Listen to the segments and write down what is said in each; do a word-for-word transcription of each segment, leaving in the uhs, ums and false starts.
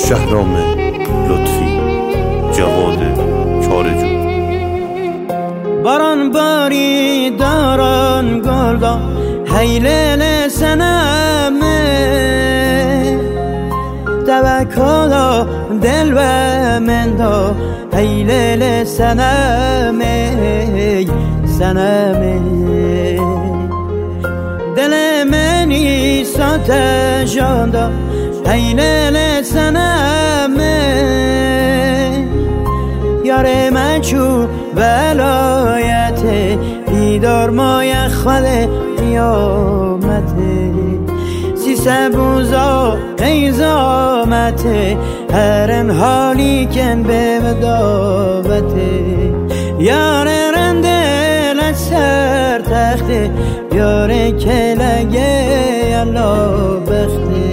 شهرام لطفی، جواد چارجو. باران باری داران گلدا هیلل سنمه توکلا دل و من دا هیلل سنمه سنمه دل منی سات جاندا هیلل سنمه یار من چو ولایت دیدار مای خال قیامت سی سبوزا قیزامت هرن حالی کن به وداوت یار رندل سر تخته یار کلگه الله بخته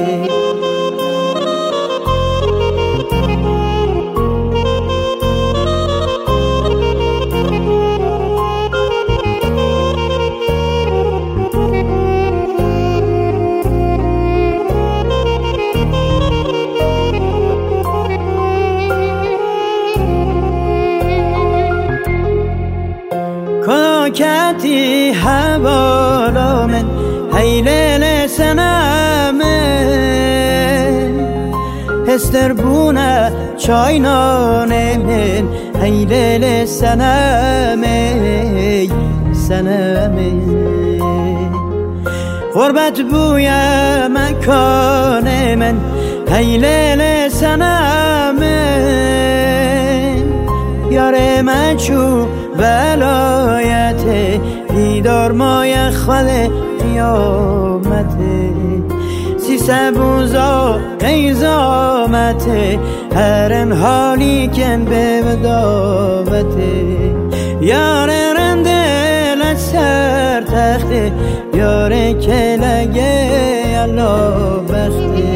کتی حوالا من هیلل سنمه هستر بونه چاینانه من هیلل سنمه سنمه غربت بوی مکان من هیلل سنمه یار من چو ولایت دیدار مای خال قیامت سی سبوزا قیزامت هرن حالی کن به وداوت یار رندل سر تخته یار کلگه الله بخته